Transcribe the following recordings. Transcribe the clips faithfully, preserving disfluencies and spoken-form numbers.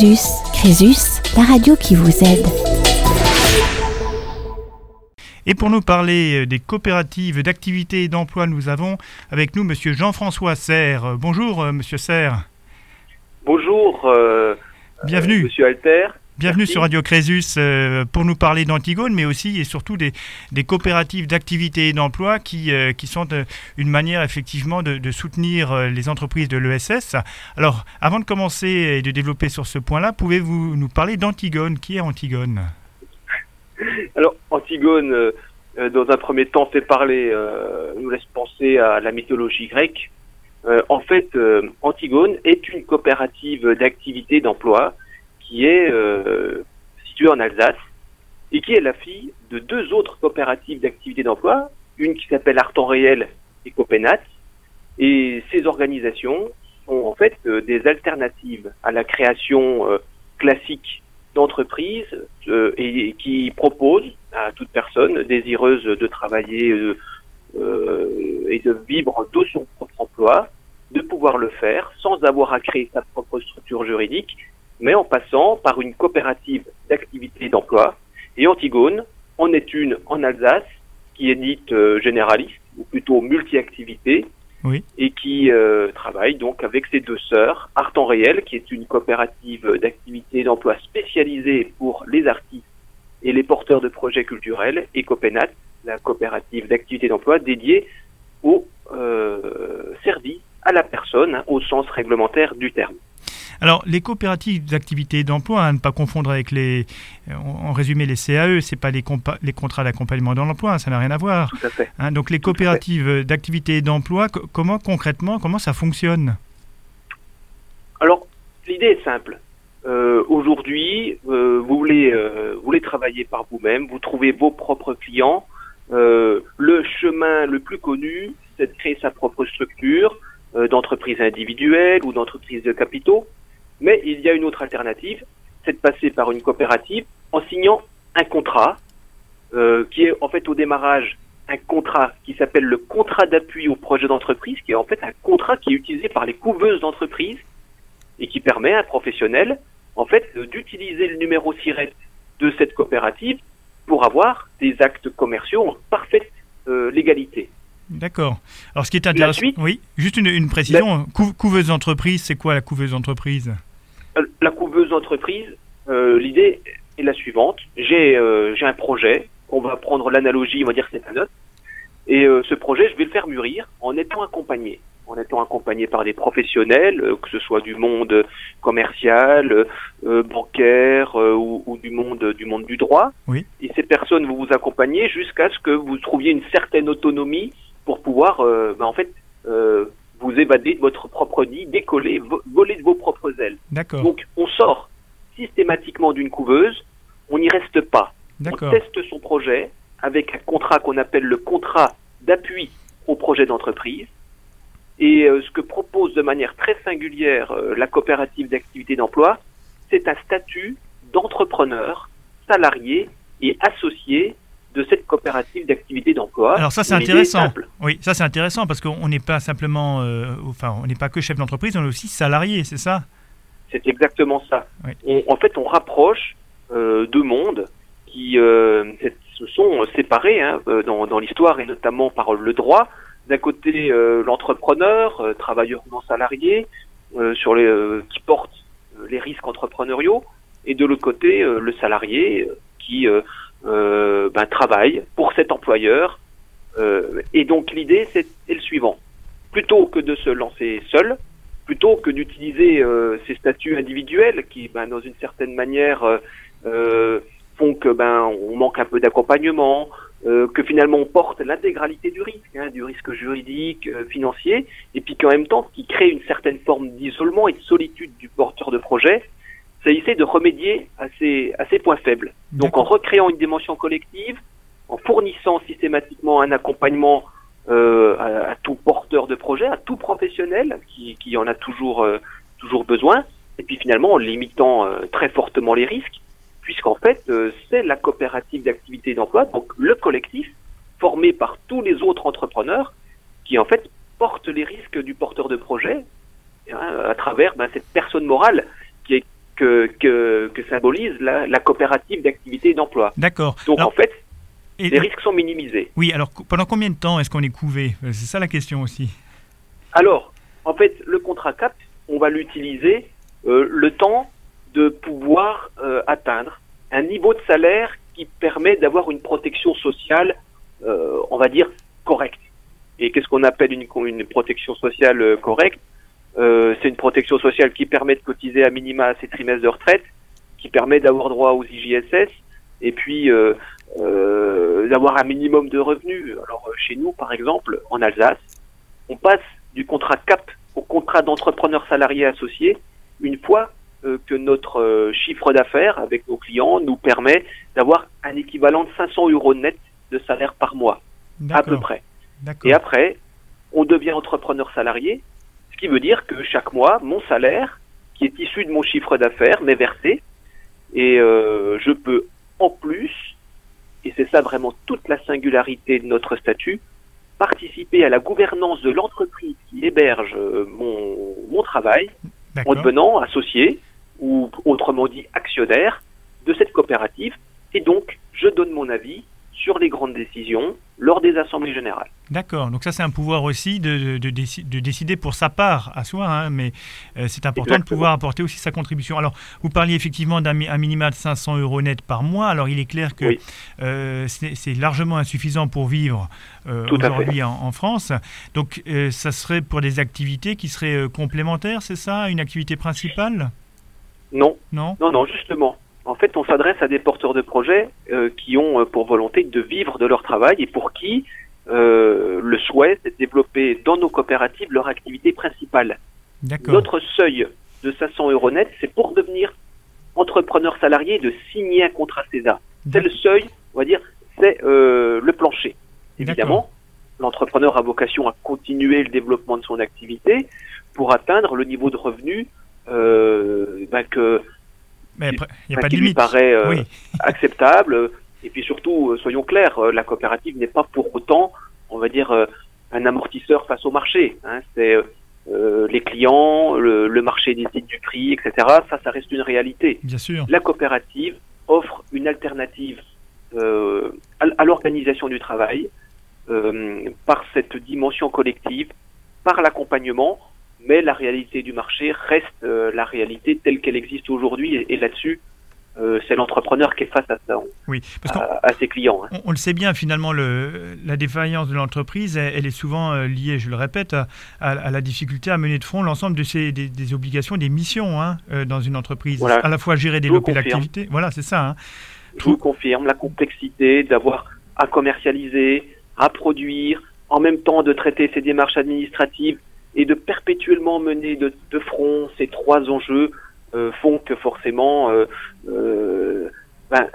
Crésus. Crésus, la radio qui vous aide. Et pour nous parler des coopératives d'activité et d'emploi, nous avons avec nous Monsieur Jean-François Serre. Bonjour euh, Monsieur Serre. Bonjour euh, Bienvenue. euh, Monsieur Alter. Bienvenue Merci. sur Radio Crésus euh, pour nous parler d'Antigone, mais aussi et surtout des, des coopératives d'activité et d'emploi qui, euh, qui sont euh, une manière effectivement de, de soutenir euh, les entreprises de l'E S S. Alors, avant de commencer et de développer sur ce point-là, pouvez-vous nous parler d'Antigone? Qui est Antigone? Alors, Antigone, euh, dans un premier temps, fait parler, euh, nous laisse penser à la mythologie grecque. Euh, en fait, euh, Antigone est une coopérative d'activité et d'emploi qui est euh, située en Alsace et qui est la fille de deux autres coopératives d'activité et d'emploi, une qui s'appelle Art en Réel et Copenat. Et ces organisations sont en fait euh, des alternatives à la création euh, classique d'entreprises euh, et, et qui proposent à toute personne désireuse de travailler euh, euh, et de vivre de son propre emploi, de pouvoir le faire sans avoir à créer sa propre structure juridique, mais en passant par une coopérative d'activité et d'emploi. Et Antigone en est une en Alsace qui est dite euh, généraliste, ou plutôt multi-activité, Oui. et qui euh, travaille donc avec ses deux sœurs, Art en Réel, qui est une coopérative d'activité et d'emploi spécialisée pour les artistes et les porteurs de projets culturels, et Copenat, la coopérative d'activité et d'emploi dédiée au euh, service à la personne, hein, au sens réglementaire du terme. Alors, les coopératives d'activité et d'emploi, à ne pas confondre avec les, en résumé, les C A E, c'est pas les, compa- les contrats d'accompagnement dans l'emploi, ça n'a rien à voir. Tout à fait. Hein, donc, les coopératives d'activité et d'emploi, co- comment concrètement, comment ça fonctionne? Alors, l'idée est simple. Euh, aujourd'hui, euh, vous voulez, euh, vous voulez travailler par vous-même, vous trouvez vos propres clients. Euh, le chemin le plus connu, c'est de créer sa propre structure euh, d'entreprise individuelle ou d'entreprise de capitaux. Mais il y a une autre alternative, c'est de passer par une coopérative en signant un contrat euh, qui est en fait au démarrage un contrat qui s'appelle le contrat d'appui au projet d'entreprise, qui est en fait un contrat qui est utilisé par les couveuses d'entreprise et qui permet à un professionnel en fait d'utiliser le numéro SIRET de cette coopérative pour avoir des actes commerciaux en parfaite euh, légalité. D'accord. Alors, ce qui est intéressant... suite, oui, juste une, une précision. Cou- couveuse d'entreprise, c'est quoi la couveuse d'entreprise? La couveuse d'entreprise, euh, l'idée est la suivante. J'ai euh, j'ai un projet, on va prendre l'analogie, on va dire que c'est un note, et euh, ce projet, je vais le faire mûrir en étant accompagné. En étant accompagné par des professionnels, euh, que ce soit du monde commercial, euh, bancaire euh, ou, ou du monde du monde du droit. Oui. Et ces personnes vont vous accompagner jusqu'à ce que vous trouviez une certaine autonomie pour pouvoir, euh, ben, en fait, euh, vous évader de votre propre nid, décoller, vo- voler de vos propres ailes. D'accord. Donc, on sort systématiquement d'une couveuse, on n'y reste pas. D'accord. On teste son projet avec un contrat qu'on appelle le contrat d'appui au projet d'entreprise. Et euh, ce que propose de manière très singulière euh, la coopérative d'activité d'emploi, c'est un statut d'entrepreneur, salarié et associé de cette coopérative d'activité d'emploi. Alors ça c'est L'idée est intéressant. simple. Oui, ça c'est intéressant parce qu'on n'est pas simplement, euh, enfin on n'est pas que chef d'entreprise, on est aussi salarié, c'est ça? C'est exactement ça. Oui. On, en fait, on rapproche euh, deux mondes qui euh, se sont séparés hein, dans, dans l'histoire et notamment par le droit. D'un côté, euh, l'entrepreneur, euh, travailleur non salarié, euh, sur les, euh, qui porte euh, les risques entrepreneuriaux, et de l'autre côté, euh, le salarié euh, qui euh, euh, ben, travaille pour cet employeur. Euh, et donc l'idée, c'est est le suivant. Plutôt que de se lancer seul, plutôt que d'utiliser euh, ces statuts individuels qui, ben, dans une certaine manière, euh, euh, font que ben on manque un peu d'accompagnement, euh, que finalement on porte l'intégralité du risque, hein, du risque juridique, euh, financier, et puis qu'en même temps, ce qui crée une certaine forme d'isolement et de solitude du porteur de projet, c'est essayer de remédier à ces, à ces points faibles. Donc D'accord. en recréant une dimension collective, en fournissant systématiquement un accompagnement euh, à, à tout porteur de projet, à tout professionnel qui, qui en a toujours, euh, toujours besoin, et puis finalement en limitant euh, très fortement les risques, puisqu'en fait euh, c'est la coopérative d'activité et d'emploi, donc le collectif formé par tous les autres entrepreneurs qui en fait portent les risques du porteur de projet hein, à travers ben, cette personne morale qui est que, que, que symbolise la, la coopérative d'activité et d'emploi. D'accord. Donc alors, en fait, et, les risques sont minimisés. Oui, alors pendant combien de temps est-ce qu'on est couvé? C'est ça la question aussi. Alors, en fait, le contrat C A P, on va l'utiliser euh, le temps de pouvoir euh, atteindre un niveau de salaire qui permet d'avoir une protection sociale, euh, on va dire, correcte. Et qu'est-ce qu'on appelle une, une protection sociale euh, correcte? euh, C'est une protection sociale qui permet de cotiser à minima à ses trimestres de retraite, qui permet d'avoir droit aux I J S S, et puis euh, euh, d'avoir un minimum de revenus. Alors chez nous, par exemple, en Alsace, on passe du contrat C A P au contrat d'entrepreneur salarié associé une fois euh, que notre euh, chiffre d'affaires avec nos clients nous permet d'avoir un équivalent de cinq cents euros net de salaire par mois, à peu près. D'accord. Et après, on devient entrepreneur salarié, ce qui veut dire que chaque mois, mon salaire, qui est issu de mon chiffre d'affaires, m'est versé, et euh, je peux en plus, et c'est ça vraiment toute la singularité de notre statut, participer à la gouvernance de l'entreprise qui héberge mon, mon travail, D'accord. en devenant associé, ou autrement dit actionnaire, de cette coopérative, et donc je donne mon avis sur les grandes décisions lors des assemblées générales. D'accord, donc ça c'est un pouvoir aussi de, de, de, déci- de décider pour sa part à soi, hein, mais euh, c'est important Exactement. de pouvoir apporter aussi sa contribution. Alors, vous parliez effectivement d'un mi- un minima de cinq cents euros net par mois, alors il est clair que oui. euh, c'est, c'est largement insuffisant pour vivre euh, aujourd'hui en, en France, donc euh, ça serait pour des activités qui seraient euh, complémentaires, c'est ça, une activité principale? Non, non, non, non, justement. En fait, on s'adresse à des porteurs de projets euh, qui ont euh, pour volonté de vivre de leur travail et pour qui euh, le souhait est de développer dans nos coopératives leur activité principale. D'accord. Notre seuil de cinq cents euros net, c'est pour devenir entrepreneur salarié de signer un contrat César. C'est le seuil, on va dire, c'est euh, le plancher. Évidemment, D'accord. l'entrepreneur a vocation à continuer le développement de son activité pour atteindre le niveau de revenu euh, ben que Mais après, il n'y a pas de limite. Qui lui paraît euh, oui. acceptable. Et puis surtout, soyons clairs, la coopérative n'est pas pour autant, on va dire, un amortisseur face au marché. Hein. C'est euh, les clients, le, le marché décide du prix, et cetera. Ça, ça reste une réalité. Bien sûr. La coopérative offre une alternative euh, à, à l'organisation du travail euh, par cette dimension collective, par l'accompagnement. Mais la réalité du marché reste euh, la réalité telle qu'elle existe aujourd'hui. Et, et là-dessus, euh, c'est l'entrepreneur qui est face à ça, oui, parce à, à ses clients. Hein. On, on le sait bien, finalement, le, la défaillance de l'entreprise, elle, elle est souvent euh, liée, je le répète, à, à, à la difficulté à mener de front l'ensemble de ces, des, des obligations, des missions hein, euh, dans une entreprise. Voilà. À la fois gérer, développer l'activité. Voilà, c'est ça. Hein. Je vous confirme la complexité d'avoir à commercialiser, à produire, en même temps de traiter ces démarches administratives, et de perpétuellement mener de, de front ces trois enjeux euh, font que forcément, euh, euh, ben,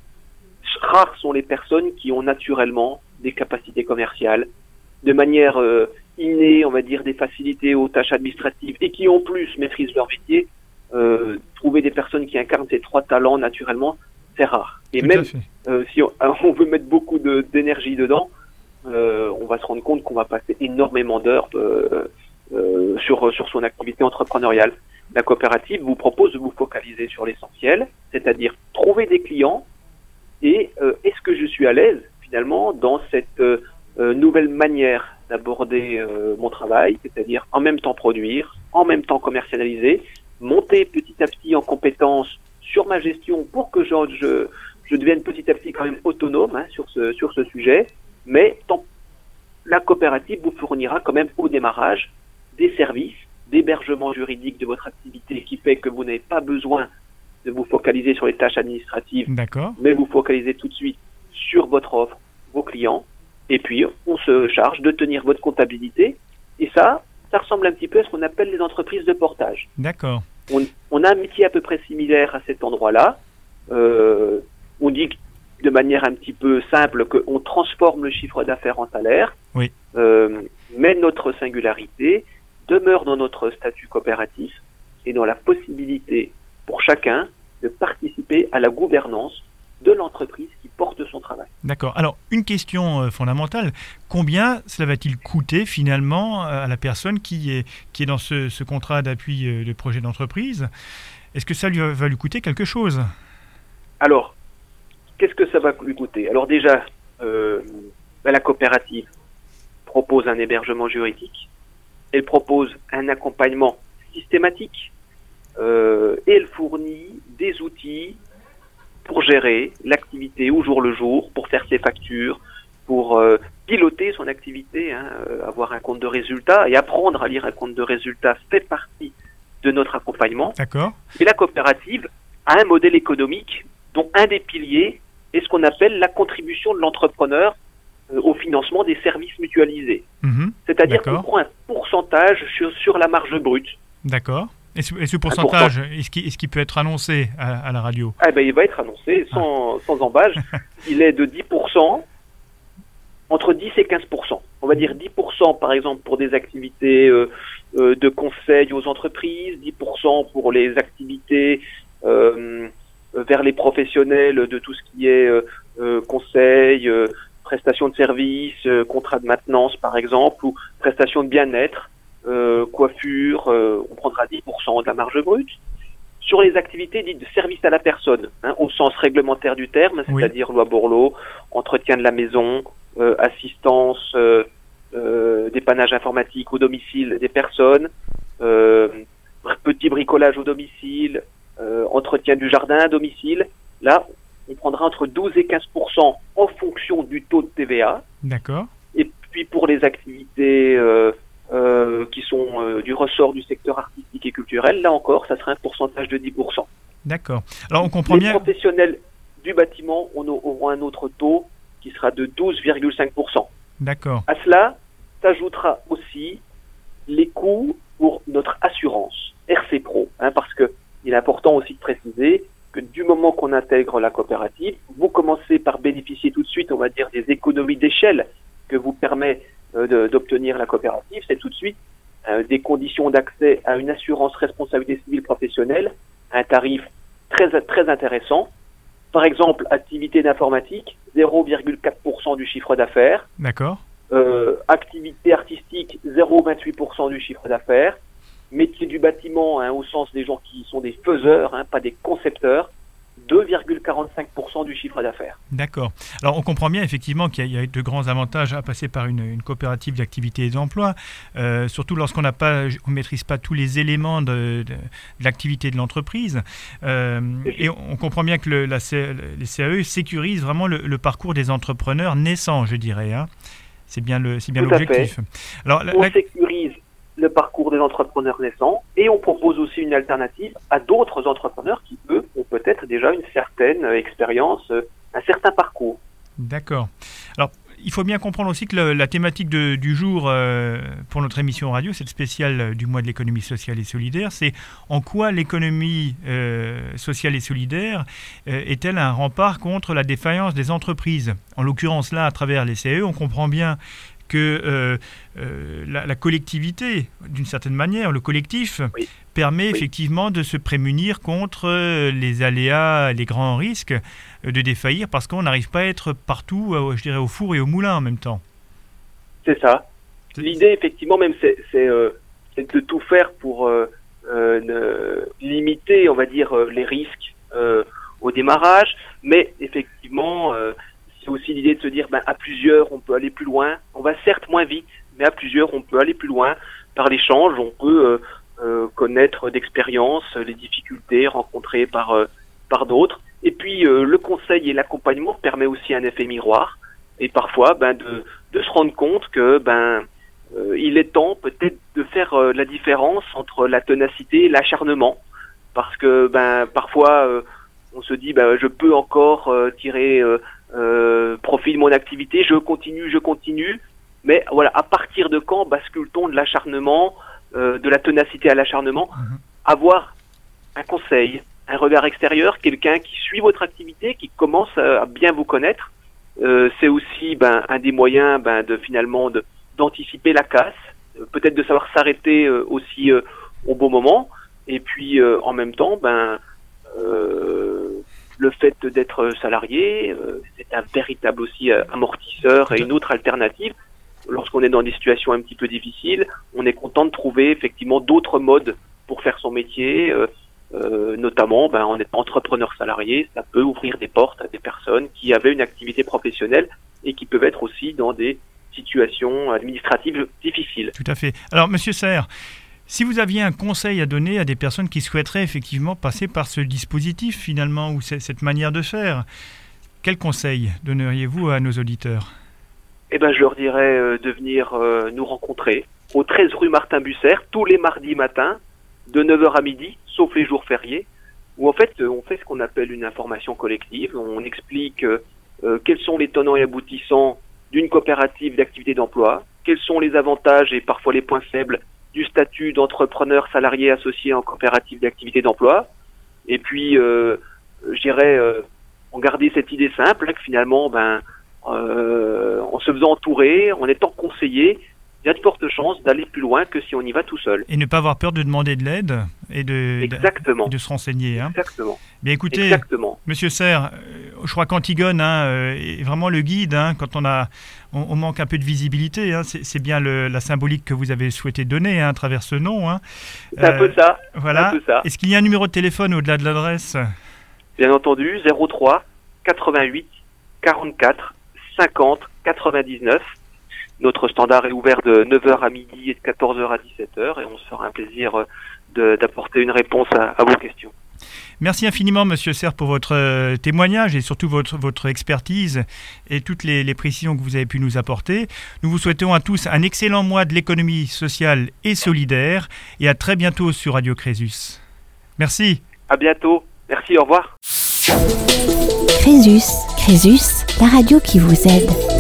rares sont les personnes qui ont naturellement des capacités commerciales, de manière euh, innée, on va dire, des facilités aux tâches administratives et qui en plus maîtrisent leur métier. Euh, trouver des personnes qui incarnent ces trois talents naturellement, c'est rare. Et Tout même euh, si on, on veut mettre beaucoup de, d'énergie dedans, euh, on va se rendre compte qu'on va passer énormément d'heures euh, Euh, sur, sur son activité entrepreneuriale. La coopérative vous propose de vous focaliser sur l'essentiel, c'est-à-dire trouver des clients et euh, est-ce que je suis à l'aise finalement dans cette euh, nouvelle manière d'aborder euh, mon travail, c'est-à-dire en même temps produire, en même temps commercialiser, monter petit à petit en compétences sur ma gestion pour que je, je, je devienne petit à petit quand même autonome hein, sur, ce, sur ce sujet, mais tant, la coopérative vous fournira quand même au démarrage des services d'hébergement juridique de votre activité qui fait que vous n'avez pas besoin de vous focaliser sur les tâches administratives, D'accord. mais vous focalisez tout de suite sur votre offre, vos clients, et puis on se charge de tenir votre comptabilité, et ça, ça ressemble un petit peu à ce qu'on appelle les entreprises de portage. D'accord. On, on a un métier à peu près similaire à cet endroit-là, euh, on dit de manière un petit peu simple qu'on transforme le chiffre d'affaires en salaire, oui. euh, mais notre singularité demeure dans notre statut coopératif et dans la possibilité pour chacun de participer à la gouvernance de l'entreprise qui supporte son travail. D'accord. Alors, une question euh, fondamentale. Combien cela va-t-il coûter finalement à la personne qui est, qui est dans ce, ce contrat d'appui euh, de projet d'entreprise? Est-ce que ça lui va, va lui coûter quelque chose? Alors, qu'est-ce que ça va lui coûter? Alors déjà, euh, ben, la coopérative propose un hébergement juridique, elle propose un accompagnement systématique euh, et elle fournit des outils pour gérer l'activité au jour le jour, pour faire ses factures, pour euh, piloter son activité, hein, euh, avoir un compte de résultats et apprendre à lire un compte de résultats fait partie de notre accompagnement. D'accord. Et la coopérative a un modèle économique dont un des piliers est ce qu'on appelle la contribution de l'entrepreneur euh, au financement des services mutualisés. Mmh, C'est-à-dire qu'on prend un pourcentage sur, sur la marge brute. D'accord. Et ce, et ce pourcentage, est-ce qu'il, est-ce qu'il peut être annoncé à, à la radio? Ah ben, il va être annoncé sans, ah. sans embâche. Il est de dix pour cent, entre dix et quinze pour cent. On va dire dix pour cent par exemple pour des activités euh, euh, de conseil aux entreprises, dix pour cent pour les activités euh, vers les professionnels de tout ce qui est euh, euh, conseil, euh, prestation de services, euh, contrat de maintenance par exemple, ou prestation de bien-être. Euh, coiffure, euh, on prendra dix pour cent de la marge brute. Sur les activités dites de service à la personne, hein, au sens réglementaire du terme, c'est-à-dire oui. loi Borloo, entretien de la maison, euh, assistance, euh, euh, dépannage informatique au domicile des personnes, euh, petit bricolage au domicile, euh, entretien du jardin à domicile. Là, on prendra entre douze et quinze pour cent en fonction du taux de T V A. D'accord. Et puis pour les activités euh, Euh, qui sont euh, du ressort du secteur artistique et culturel, là encore, ça sera un pourcentage de dix pour cent. D'accord. Alors on comprend Les bien... Les professionnels du bâtiment on auront un autre taux qui sera de douze virgule cinq pour cent. D'accord. À cela s'ajoutera aussi les coûts pour notre assurance, R C Pro, hein, parce que il est important aussi de préciser que du moment qu'on intègre la coopérative, vous commencez par bénéficier tout de suite, on va dire, des économies d'échelle que vous permet De, d'obtenir la coopérative, c'est tout de suite euh, des conditions d'accès à une assurance responsabilité civile professionnelle à un tarif très très intéressant. Par exemple, activité d'informatique, zéro virgule quatre pour cent du chiffre d'affaires. D'accord. Euh, activité artistique, zéro virgule vingt-huit pour cent du chiffre d'affaires. Métier du bâtiment, hein, au sens des gens qui sont des faiseurs, hein, pas des concepteurs, deux virgule quarante-cinq pour cent du chiffre d'affaires. D'accord. Alors on comprend bien effectivement qu'il y a, il y a de grands avantages à passer par une, une coopérative d'activité et d'emploi, euh, surtout lorsqu'on n'a pas, on ne maîtrise pas tous les éléments de, de, de l'activité de l'entreprise. Euh, et on, on comprend bien que le, la, les C A E sécurisent vraiment le, le parcours des entrepreneurs naissants, je dirais. Hein. C'est bien, le, c'est bien Tout l'objectif. Alors, la, on la... sécurise le parcours des entrepreneurs naissants et on propose aussi une alternative à d'autres entrepreneurs qui, eux, ont peut-être déjà une certaine expérience, un certain parcours. D'accord. Alors, il faut bien comprendre aussi que le, la thématique de, du jour euh, pour notre émission radio, cette spéciale du mois de l'économie sociale et solidaire, c'est en quoi l'économie euh, sociale et solidaire euh, est-elle un rempart contre la défaillance des entreprises. En l'occurrence, là, à travers les C A E, on comprend bien que euh, euh, la, la collectivité, d'une certaine manière, le collectif, oui. permet oui. effectivement de se prémunir contre les aléas, les grands risques de défaillir parce qu'on n'arrive pas à être partout, je dirais, au four et au moulin en même temps. C'est ça. C'est... L'idée, effectivement, même, c'est, c'est, euh, c'est de tout faire pour euh, euh, limiter, on va dire, les risques euh, au démarrage, mais effectivement... Euh, C'est aussi l'idée de se dire, ben, à plusieurs, on peut aller plus loin. On va certes moins vite, mais à plusieurs, on peut aller plus loin. Par l'échange, on peut euh, euh, connaître d'expérience les difficultés rencontrées par euh, par d'autres. Et puis, euh, le conseil et l'accompagnement permet aussi un effet miroir. Et parfois, ben, de, de se rendre compte que ben, euh, il est temps peut-être de faire euh, la différence entre la ténacité et l'acharnement. Parce que ben, parfois, euh, on se dit, ben, je peux encore euh, tirer... Euh, Euh, profit de mon activité, je continue, je continue, mais voilà, à partir de quand bascule-t-on de l'acharnement, euh, de la ténacité à l'acharnement? mmh. Avoir un conseil, un regard extérieur, quelqu'un qui suit votre activité, qui commence à bien vous connaître, euh, c'est aussi ben, un des moyens ben, de finalement de, d'anticiper la casse, euh, peut-être de savoir s'arrêter euh, aussi euh, au bon moment, et puis euh, en même temps, ben, euh, le fait d'être salarié, euh, c'est un véritable aussi euh, amortisseur et une autre alternative. Lorsqu'on est dans des situations un petit peu difficiles, on est content de trouver effectivement d'autres modes pour faire son métier, euh, euh, notamment ben, en étant entrepreneur salarié, ça peut ouvrir des portes à des personnes qui avaient une activité professionnelle et qui peuvent être aussi dans des situations administratives difficiles. Tout à fait. Alors, Monsieur Serre, si vous aviez un conseil à donner à des personnes qui souhaiteraient effectivement passer par ce dispositif finalement, ou cette manière de faire, quel conseil donneriez-vous à nos auditeurs ? Eh ben, je leur dirais euh, de venir euh, nous rencontrer au treize rue Martin Bucer tous les mardis matins de neuf heures à midi, sauf les jours fériés, où en fait euh, on fait ce qu'on appelle une information collective. On explique euh, euh, quels sont les tenants et aboutissants d'une coopérative d'activité d'emploi, quels sont les avantages et parfois les points faibles du statut d'entrepreneur salarié associé en coopérative d'activité d'emploi. Et puis, euh, je dirais, euh, on gardait cette idée simple, là, que finalement, ben, euh, en se faisant entourer, en étant conseillé, il y a de fortes chances d'aller plus loin que si on y va tout seul. Et ne pas avoir peur de demander de l'aide et de, Exactement. de, de se renseigner. Hein. Exactement. Bien écoutez, Exactement. Monsieur Serre, je crois qu'Antigone hein, est vraiment le guide hein, quand on, a, on, on manque un peu de visibilité. Hein, c'est, c'est bien le, la symbolique que vous avez souhaité donner hein, à travers ce nom. Hein. C'est un euh, peu ça. Voilà. Un peu ça. Est-ce qu'il y a un numéro de téléphone au-delà de l'adresse ? Bien entendu, zéro trois quatre-vingt-huit quarante-quatre cinquante quatre-vingt-dix-neuf. Notre standard est ouvert de neuf heures à midi et de quatorze heures à dix-sept heures et on se fera un plaisir de, d'apporter une réponse à, à vos questions. Merci infiniment, Monsieur Serre, pour votre euh, témoignage et surtout votre, votre expertise et toutes les, les précisions que vous avez pu nous apporter. Nous vous souhaitons à tous un excellent mois de l'économie sociale et solidaire et à très bientôt sur Radio Crésus. Merci. À bientôt. Merci, au revoir. Crésus, Crésus, la radio qui vous aide.